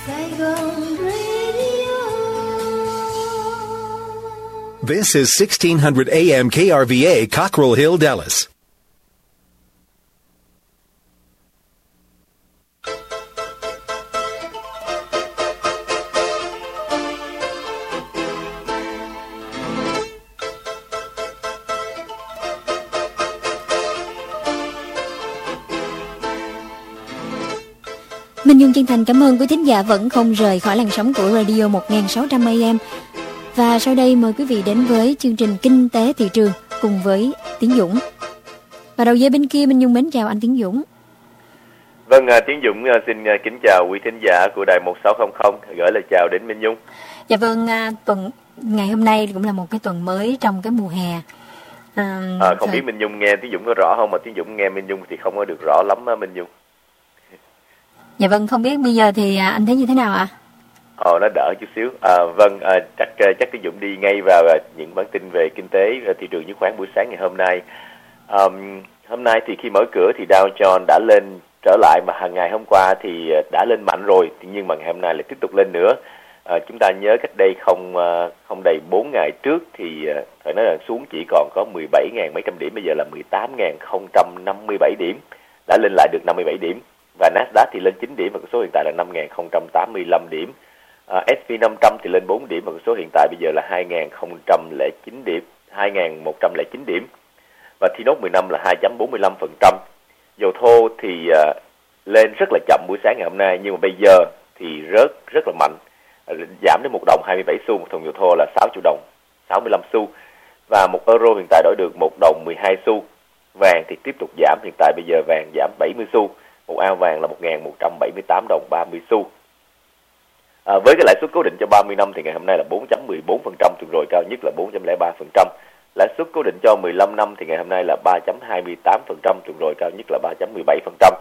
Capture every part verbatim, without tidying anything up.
Saigon Radio. This is sixteen hundred A M K R V A, Cockrell Hill, Dallas. Minh Nhung chân thành cảm ơn quý thính giả vẫn không rời khỏi làn sóng của Radio một nghìn sáu trăm A M. Và sau đây mời quý vị đến với chương trình Kinh tế thị trường cùng với Tiến Dũng. Và đầu dây bên kia Minh Nhung mến chào anh Tiến Dũng. Vâng, Tiến Dũng xin kính chào quý thính giả của đài một sáu không không, gửi lời chào đến Minh Nhung. Dạ vâng, tuần ngày hôm nay cũng là một cái tuần mới trong cái mùa hè. À, à, không rồi. biết Minh Nhung nghe Tiến Dũng có rõ không, mà Tiến Dũng nghe Minh Nhung thì không có được rõ lắm á Minh Nhung. Dạ vâng, không biết bây giờ thì anh thấy như thế nào ạ? Ồ, nó đỡ chút xíu. À, vâng, à, chắc chắc Tiến Dũng đi ngay vào những bản tin về kinh tế thị trường chứng khoán buổi sáng ngày hôm nay. À, hôm nay thì khi mở cửa thì Dow Jones đã lên trở lại, mà hàng ngày hôm qua thì đã lên mạnh rồi, nhưng mà ngày hôm nay lại tiếp tục lên nữa. À, chúng ta nhớ cách đây không không đầy bốn ngày trước thì phải nói là xuống chỉ còn có mười bảy nghìn mấy trăm điểm, bây giờ là mười tám nghìn không trăm năm mươi bảy điểm, đã lên lại được năm mươi bảy điểm. Và Nasdaq thì lên chín điểm và con số hiện tại là năm nghìn không trăm tám mươi lăm điểm. Uh, ét pê năm trăm thì lên bốn điểm và con số hiện tại bây giờ là hai nghìn không trăm lẻ chín điểm, hai nghìn một trăm lẻ chín điểm. Và T nốt mười lăm là hai phẩy bốn mươi lăm phần trăm. Dầu thô thì uh, lên rất là chậm buổi sáng ngày hôm nay, nhưng mà bây giờ thì rớt rất là mạnh, uh, giảm đến một đồng hai mươi bảy xu, một thùng dầu thô là sáu triệu đồng sáu mươi lăm xu. Và một euro hiện tại đổi được một đồng mười hai xu. Vàng thì tiếp tục giảm, hiện tại bây giờ vàng giảm bảy mươi xu. Một ao vàng là một nghìn một trăm bảy mươi tám đồng ba mươi xu. À, với cái lãi suất cố định cho ba mươi năm thì ngày hôm nay là bốn phẩy mười bốn phần trăm, tuần rồi cao nhất là bốn phẩy không ba phần trăm. Lãi suất cố định cho mười lăm năm thì ngày hôm nay là ba phẩy hai mươi tám phần trăm, tuần rồi cao nhất là ba phẩy mười bảy phần trăm.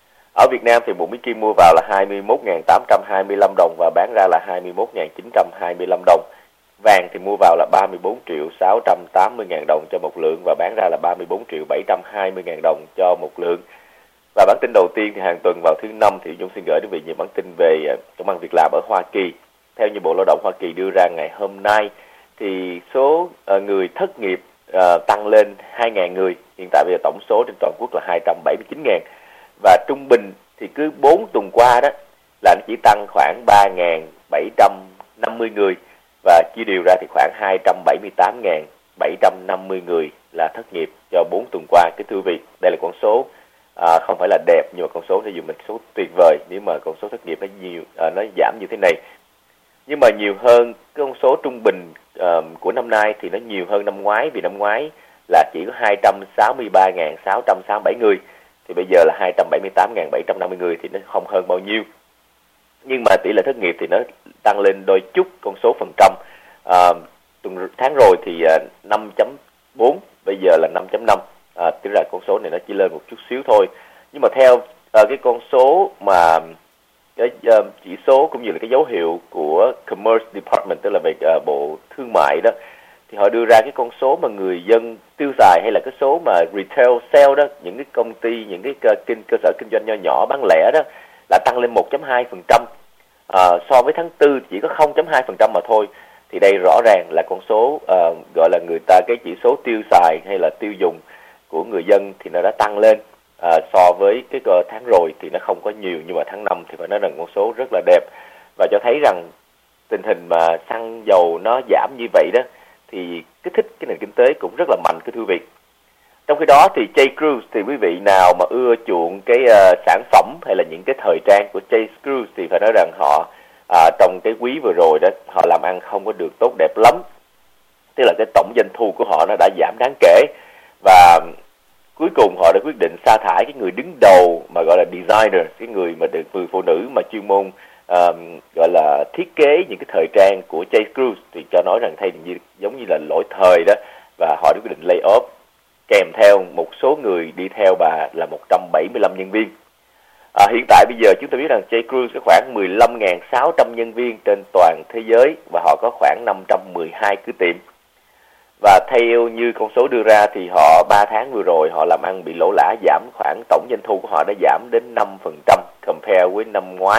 Ở Việt Nam thì một miếng kim mua vào là hai mươi mốt nghìn tám trăm hai mươi lăm đồng và bán ra là hai mươi mốt nghìn chín trăm hai mươi lăm đồng. Vàng thì mua vào là ba mươi bốn triệu sáu trăm tám mươi nghìn đồng cho một lượng và bán ra là ba mươi bốn triệu bảy trăm hai mươi nghìn đồng cho một lượng. Và bản tin đầu tiên thì hàng tuần vào thứ năm thì Dung xin gửi đến quý vị những bản tin về công ăn việc làm ở Hoa Kỳ. Theo như Bộ Lao động Hoa Kỳ đưa ra ngày hôm nay thì số uh, người thất nghiệp uh, tăng lên hai nghìn người. Hiện tại bây giờ tổng số trên toàn quốc là hai trăm bảy mươi chín nghìn. Và trung bình thì cứ bốn tuần qua đó là nó chỉ tăng khoảng ba nghìn bảy trăm năm mươi người. Và chia đều ra thì khoảng hai trăm bảy mươi tám nghìn bảy trăm năm mươi người là thất nghiệp cho bốn tuần qua. Cái thưa quý vị, đây là con số À, không phải là đẹp, nhưng mà con số thì dùng một số tuyệt vời nếu mà con số thất nghiệp nó nhiều, à, nó giảm như thế này. Nhưng mà nhiều hơn cái con số trung bình uh, của năm nay thì nó nhiều hơn năm ngoái, vì năm ngoái là chỉ có hai trăm sáu mươi ba nghìn sáu trăm sáu mươi bảy người, thì bây giờ là hai trăm bảy mươi tám nghìn bảy trăm năm mươi người thì nó không hơn bao nhiêu. Nhưng mà tỷ lệ thất nghiệp thì nó tăng lên đôi chút, con số phần trăm. Uh, tuần tháng rồi thì uh, năm phẩy bốn, bây giờ là năm phẩy năm. À, tức là con số này nó chỉ lên một chút xíu thôi, nhưng mà theo uh, cái con số mà cái uh, chỉ số cũng như là cái dấu hiệu của Commerce Department, tức là về uh, bộ thương mại đó, thì họ đưa ra cái con số mà người dân tiêu xài hay là cái số mà retail sale đó, những cái công ty, những cái cơ, kinh, cơ sở kinh doanh nho nhỏ bán lẻ đó là tăng lên một phẩy hai phần trăm. À, so với tháng tư chỉ có không phẩy hai phần trăm mà thôi. Thì đây rõ ràng là con số uh, gọi là người ta cái chỉ số tiêu xài hay là tiêu dùng của người dân thì nó đã tăng lên. À, so với cái tháng rồi thì nó không có nhiều, nhưng mà tháng năm thì phải nói rằng con số rất là đẹp, và cho thấy rằng tình hình mà xăng dầu nó giảm như vậy đó thì kích thích cái nền kinh tế cũng rất là mạnh, cái thưa quý vị. Trong khi đó thì J. Crew, thì quý vị nào mà ưa chuộng cái uh, sản phẩm hay là những cái thời trang của J. Crew thì phải nói rằng họ uh, trong cái quý vừa rồi đó họ làm ăn không có được tốt đẹp lắm, tức là cái tổng doanh thu của họ nó đã giảm đáng kể, và cuối cùng họ đã quyết định sa thải cái người đứng đầu mà gọi là designer, cái người mà được người phụ nữ mà chuyên môn uh, gọi là thiết kế những cái thời trang của J. Crew, thì cho nói rằng thay như giống như là lỗi thời đó, và họ đã quyết định lay off, kèm theo một số người đi theo bà là một trăm bảy mươi lăm nhân viên. À, hiện tại bây giờ chúng ta biết rằng J. Crew có khoảng mười lăm nghìn sáu trăm nhân viên trên toàn thế giới và họ có khoảng năm trăm mười hai cửa tiệm. Và theo như con số đưa ra thì họ ba tháng vừa rồi họ làm ăn bị lỗ lã, giảm khoảng tổng doanh thu của họ đã giảm đến năm phần trăm compare với năm ngoái,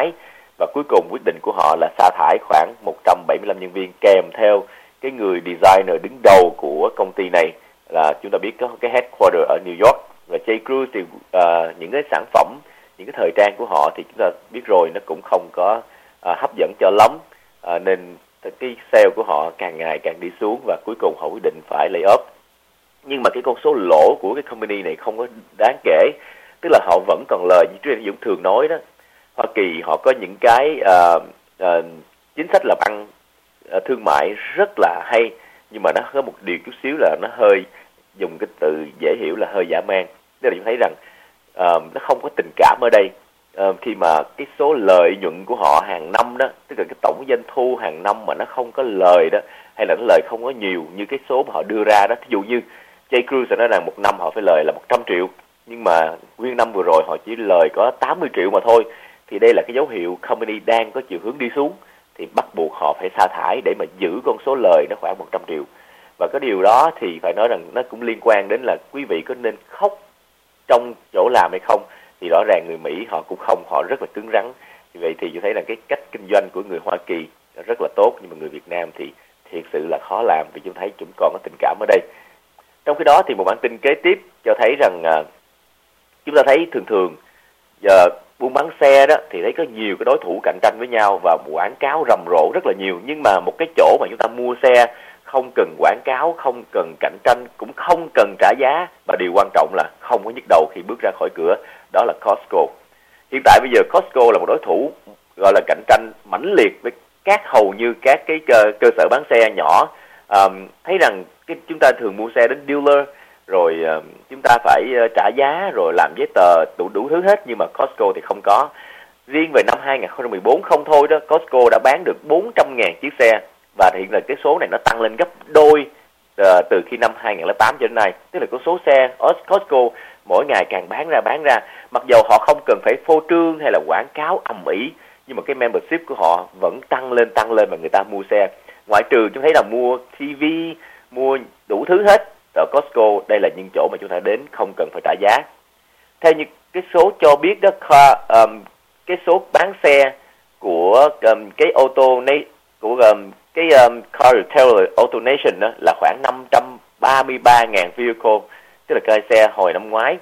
và cuối cùng quyết định của họ là sa thải khoảng một trăm bảy mươi lăm nhân viên, kèm theo cái người designer đứng đầu của công ty này là chúng ta biết có cái headquarter ở New York. Và J. Crew thì uh, những cái sản phẩm, những cái thời trang của họ thì chúng ta biết rồi, nó cũng không có uh, hấp dẫn cho lắm, uh, nên cái sale của họ càng ngày càng đi xuống và cuối cùng họ quyết định phải lay off. Nhưng mà cái con số lỗ của cái company này không có đáng kể, tức là họ vẫn còn lời. Như Trương Dũng thường nói đó, Hoa Kỳ họ có những cái uh, uh, chính sách làm ăn uh, thương mại rất là hay, nhưng mà nó có một điều chút xíu là nó hơi, dùng cái từ dễ hiểu là hơi dã man. Tức là chúng thấy rằng uh, nó không có tình cảm ở đây. Uh, khi mà cái số lợi nhuận của họ hàng năm đó, tức là cái tổng doanh thu hàng năm mà nó không có lời đó, hay là nó lời không có nhiều như cái số mà họ đưa ra đó. Thí dụ như J. Crew sẽ nói rằng một năm họ phải lời là một trăm triệu, nhưng mà nguyên năm vừa rồi họ chỉ lời có tám mươi triệu mà thôi. Thì đây là cái dấu hiệu company đang có chiều hướng đi xuống, thì bắt buộc họ phải sa thải để mà giữ con số lời nó khoảng một trăm triệu. Và cái điều đó thì phải nói rằng nó cũng liên quan đến là quý vị có nên khóc trong chỗ làm hay không. Thì rõ ràng người Mỹ họ cũng không, họ rất là cứng rắn. Vì vậy thì tôi thấy là cái cách kinh doanh của người Hoa Kỳ rất là tốt, nhưng mà người Việt Nam thì thiệt sự là khó làm, vì chúng thấy chúng còn có tình cảm ở đây. Trong khi đó thì một bản tin kế tiếp cho thấy rằng uh, chúng ta thấy thường thường giờ buôn bán xe đó thì thấy có nhiều cái đối thủ cạnh tranh với nhau và quảng cáo rầm rộ rất là nhiều. Nhưng mà một cái chỗ mà chúng ta mua xe không cần quảng cáo, không cần cạnh tranh, cũng không cần trả giá, và điều quan trọng là không có nhức đầu khi bước ra khỏi cửa, đó là Costco. Hiện tại bây giờ Costco là một đối thủ gọi là cạnh tranh mãnh liệt với các hầu như các cái cơ, cơ sở bán xe nhỏ. Um, thấy rằng cái chúng ta thường mua xe đến dealer rồi uh, chúng ta phải uh, trả giá rồi làm giấy tờ đủ đủ thứ hết, nhưng mà Costco thì không có. Riêng về năm hai không một bốn không thôi đó, Costco đã bán được bốn trăm nghìn chiếc xe, và hiện là cái số này nó tăng lên gấp đôi uh, từ khi năm hai không không tám cho đến nay. Tức là có số xe ở Costco mỗi ngày càng bán ra bán ra, mặc dầu họ không cần phải phô trương hay là quảng cáo ầm ĩ, nhưng mà cái membership của họ vẫn tăng lên tăng lên và người ta mua xe. Ngoại trừ chúng thấy là mua ti vi, mua đủ thứ hết, ở Costco đây là những chỗ mà chúng ta đến không cần phải trả giá. Theo như cái số cho biết đó, car, um, cái số bán xe của um, cái ô tô này, của um, cái um, Car Retailer Auto Nation đó là khoảng năm trăm ba mươi ba nghìn vehicle, tức là cái xe hồi năm ngoái.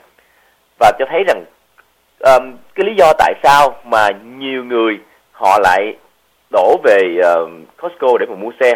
Và cho thấy rằng um, cái lý do tại sao mà nhiều người họ lại đổ về uh, Costco để mà mua xe,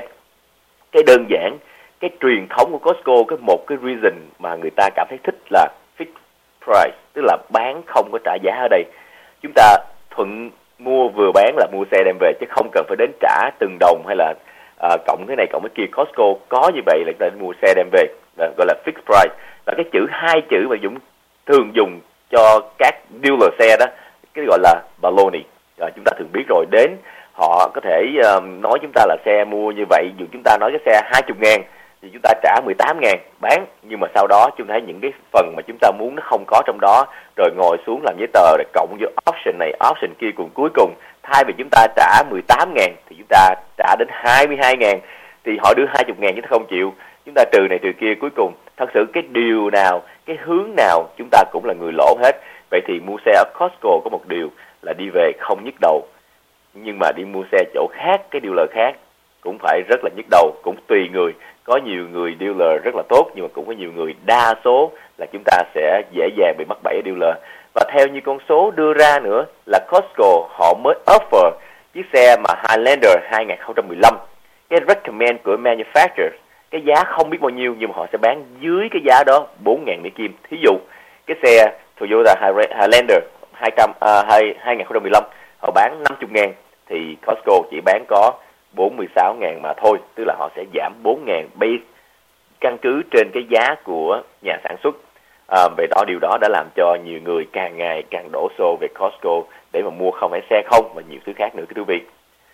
cái đơn giản, cái truyền thống của Costco, cái một cái reason mà người ta cảm thấy thích là fixed price, tức là bán không có trả giá ở đây. Chúng ta thuận mua vừa bán là mua xe đem về, chứ không cần phải đến trả từng đồng hay là uh, cộng cái này cộng cái kia. Costco có như vậy là chúng ta mua xe đem về, gọi là fixed price. Và cái chữ hai chữ mà Dũng thường dùng cho các dealer xe đó, cái gọi là baloney. Rồi, chúng ta thường biết rồi, đến họ có thể uh, nói chúng ta là xe mua như vậy, dù chúng ta nói cái xe hai mươi ngàn thì chúng ta trả mười tám ngàn bán, nhưng mà sau đó chúng thấy những cái phần mà chúng ta muốn nó không có trong đó, rồi ngồi xuống làm giấy tờ để cộng vô option này option kia, cùng cuối cùng thay vì chúng ta trả mười tám ngàn thì chúng ta trả đến hai mươi hai ngàn, thì họ đưa hai mươi ngàn chúng ta không chịu, chúng ta trừ này trừ kia, cuối cùng thật sự cái điều nào, cái hướng nào chúng ta cũng là người lỗ hết. Vậy thì mua xe ở Costco có một điều là đi về không nhức đầu, nhưng mà đi mua xe chỗ khác, cái dealer khác cũng phải rất là nhức đầu, cũng tùy người. Có nhiều người dealer rất là tốt, nhưng mà cũng có nhiều người, đa số là chúng ta sẽ dễ dàng bị mắc bẫy ở dealer. Và theo như con số đưa ra nữa là Costco họ mới offer chiếc xe mà Highlander hai không một năm, cái recommend của manufacturer, cái giá không biết bao nhiêu, nhưng mà họ sẽ bán dưới cái giá đó bốn nghìn Mỹ Kim. Thí dụ cái xe Toyota Highlander hai không một năm họ bán năm mươi ngàn, thì Costco chỉ bán có bốn mươi sáu ngàn mà thôi, tức là họ sẽ giảm bốn ngàn base căn cứ trên cái giá của nhà sản xuất. À, về đó điều đó đã làm cho nhiều người càng ngày càng đổ xô về Costco để mà mua không phải xe không mà nhiều thứ khác nữa, cái thú vị.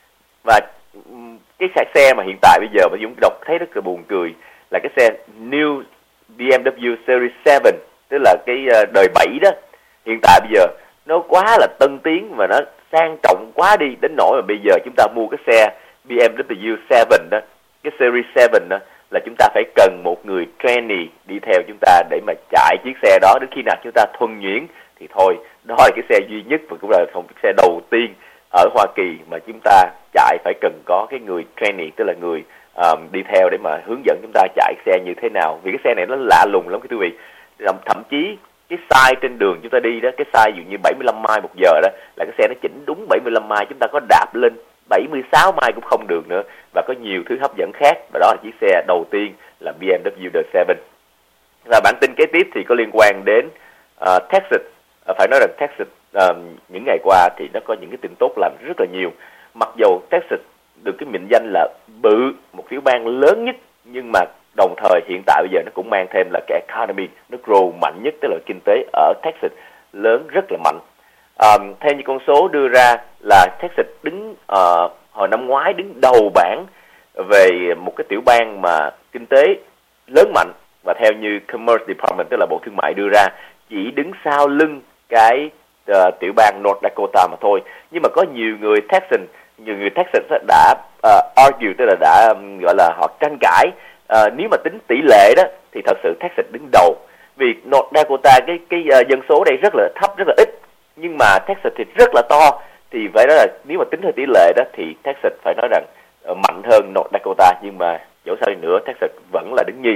Và cái xe mà hiện tại bây giờ mà Dũng đọc thấy rất là buồn cười là cái xe New bê em vê Series bảy, tức là cái đời bảy đó. Hiện tại bây giờ nó quá là tân tiến và nó sang trọng quá đi, đến nỗi mà bây giờ chúng ta mua cái xe bê em vê bảy đó, cái Series bảy đó, là chúng ta phải cần một người trainee đi theo chúng ta để mà chạy chiếc xe đó. Đến khi nào chúng ta thuần nhuyễn thì thôi, đó là cái xe duy nhất và cũng là một chiếc xe đầu tiên ở Hoa Kỳ mà chúng ta chạy phải cần có cái người trainee, tức là người um, đi theo để mà hướng dẫn chúng ta chạy xe như thế nào. Vì cái xe này nó lạ lùng lắm quý vị. Thậm chí cái size trên đường chúng ta đi đó, cái size dụ như bảy mươi lăm mai một giờ đó, là cái xe nó chỉnh đúng bảy mươi lăm mai, chúng ta có đạp lên bảy mươi sáu mai cũng không được nữa, và có nhiều thứ hấp dẫn khác. Và đó là chiếc xe đầu tiên là bê em vê The Seven. Và bản tin kế tiếp thì có liên quan đến uh, Texas. Uh, phải nói rằng Texas uh, những ngày qua thì nó có những cái tin tốt làm rất là nhiều. Mặc dầu Texas được cái mệnh danh là bự, một tiểu bang lớn nhất, nhưng mà đồng thời hiện tại bây giờ nó cũng mang thêm là cái economy, nó grow mạnh nhất, tức là kinh tế ở Texas lớn rất là mạnh. Um, theo như con số đưa ra là Texas đứng uh, hồi năm ngoái đứng đầu bảng về một cái tiểu bang mà kinh tế lớn mạnh, và theo như Commerce Department, tức là Bộ Thương mại đưa ra, chỉ đứng sau lưng cái uh, tiểu bang North Dakota mà thôi. Nhưng mà có nhiều người Texan, nhiều người Texas đã uh, argue, tức là đã um, gọi là họ tranh cãi. Uh, nếu mà tính tỷ lệ đó thì thật sự Texas đứng đầu, vì North Dakota cái cái uh, dân số đây rất là thấp, rất là ít, nhưng mà Texas thì rất là to. Thì phải nói là nếu mà tính theo tỷ lệ đó thì Texas phải nói rằng uh, mạnh hơn North Dakota, nhưng mà dẫu sao đi nữa Texas vẫn là đứng nhì.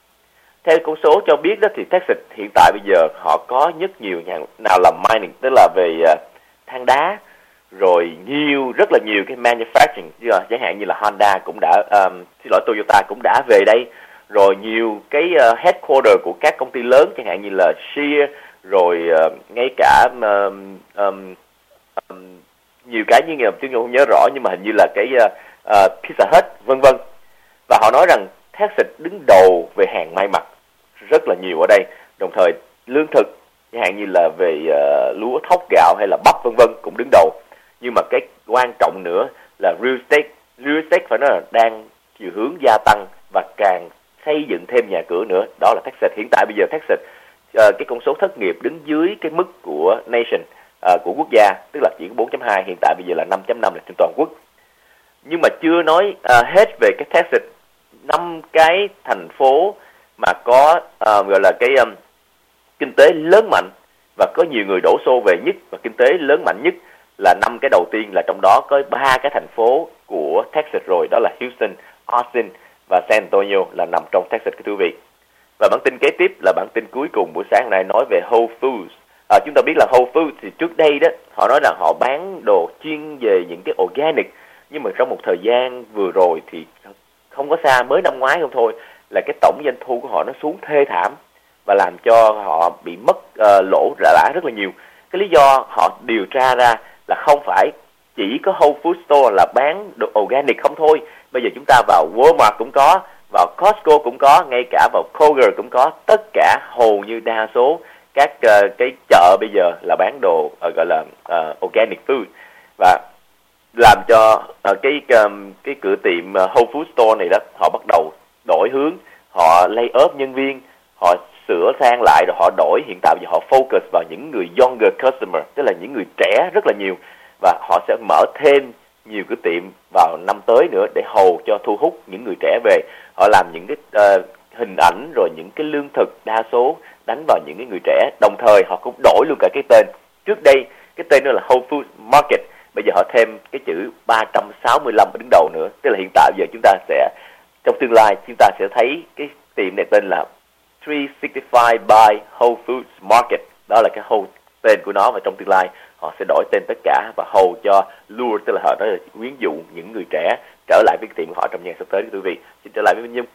Theo con số cho biết đó thì Texas hiện tại bây giờ họ có rất nhiều nhà nào làm mining, tức là về uh, than đá, rồi nhiều rất là nhiều cái manufacturing, chẳng hạn như là Honda cũng đã, um, xin lỗi Toyota cũng đã về đây, rồi nhiều cái uh, headquarter của các công ty lớn, chẳng hạn như là Shear, rồi uh, ngay cả um, um, um, nhiều cái như nghiệp tôi không nhớ rõ, nhưng mà hình như là cái uh, uh, Pizza Hut vân vân. Và họ nói rằng Texas đứng đầu về hàng may mặc rất là nhiều ở đây, đồng thời lương thực chẳng hạn như là về uh, lúa thóc gạo hay là bắp vân vân cũng đứng đầu. Nhưng mà cái quan trọng nữa là real estate. Real estate phải nói là đang chiều hướng gia tăng và càng xây dựng thêm nhà cửa nữa. Đó là Texas. Hiện tại bây giờ Texas uh, cái con số thất nghiệp đứng dưới cái mức của nation, uh, của quốc gia, tức là chỉ có bốn chấm hai, hiện tại bây giờ là năm chấm năm là trên toàn quốc. Nhưng mà chưa nói uh, hết về cái Texas. Năm cái thành phố mà có uh, gọi là cái um, kinh tế lớn mạnh và có nhiều người đổ xô về nhất và kinh tế lớn mạnh nhất là năm cái đầu tiên, là trong đó có ba cái thành phố của Texas rồi, đó là Houston, Austin và San Antonio là nằm trong Texas, cái thú vị. Và bản tin kế tiếp là bản tin cuối cùng buổi sáng nay nói về Whole Foods. À, chúng ta biết là Whole Foods thì trước đây đó họ nói rằng họ bán đồ chuyên về những cái organic, nhưng mà trong một thời gian vừa rồi thì không có xa, mới năm ngoái không thôi, là cái tổng doanh thu của họ nó xuống thê thảm và làm cho họ bị mất uh, lỗ lã rất là nhiều. Cái lý do họ điều tra ra là không phải chỉ có Whole Food Store là bán đồ organic không thôi. Bây giờ chúng ta vào Walmart cũng có, vào Costco cũng có, ngay cả vào Kroger cũng có. Tất cả hầu như đa số các uh, cái chợ bây giờ là bán đồ uh, gọi là uh, organic food, và làm cho uh, cái um, cái cửa tiệm uh, Whole Food Store này đó, họ bắt đầu đổi hướng, họ lay off nhân viên, họ sửa sang lại, rồi họ đổi. Hiện tại giờ họ focus vào những người younger customer, tức là những người trẻ rất là nhiều, và họ sẽ mở thêm nhiều cái tiệm vào năm tới nữa để hầu cho thu hút những người trẻ về. Họ làm những cái uh, hình ảnh rồi những cái lương thực đa số đánh vào những cái người trẻ, đồng thời họ cũng đổi luôn cả cái tên. Trước đây cái tên đó là Whole Foods Market, bây giờ họ thêm cái chữ ba trăm sáu mươi lăm ở đứng đầu nữa, tức là hiện tại giờ chúng ta sẽ, trong tương lai chúng ta sẽ thấy cái tiệm này tên là ba sáu năm by Whole Foods Market. Đó là cái whole tên của nó, và trong tương lai họ sẽ đổi tên tất cả và hầu cho lure, tức là họ nói là quyến dụ những người trẻ trở lại với cái tiệm của họ trong nhà sắp tới. Quý vị, xin trở lại với Minh Nhung.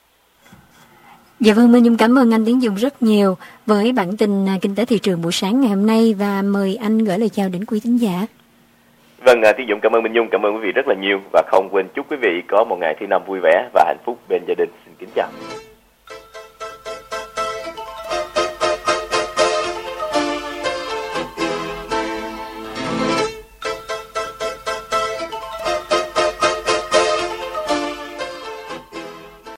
Dạ vâng, Minh Nhung cảm ơn anh Tiến Dũng rất nhiều với bản tin kinh tế thị trường buổi sáng ngày hôm nay, và mời anh gửi lời chào đến quý thính giả. Vâng, Tiến Dũng cảm ơn Minh Nhung, cảm ơn quý vị rất là nhiều, và không quên chúc quý vị có một ngày thứ năm vui vẻ và hạnh phúc bên gia đình. Xin kính chào.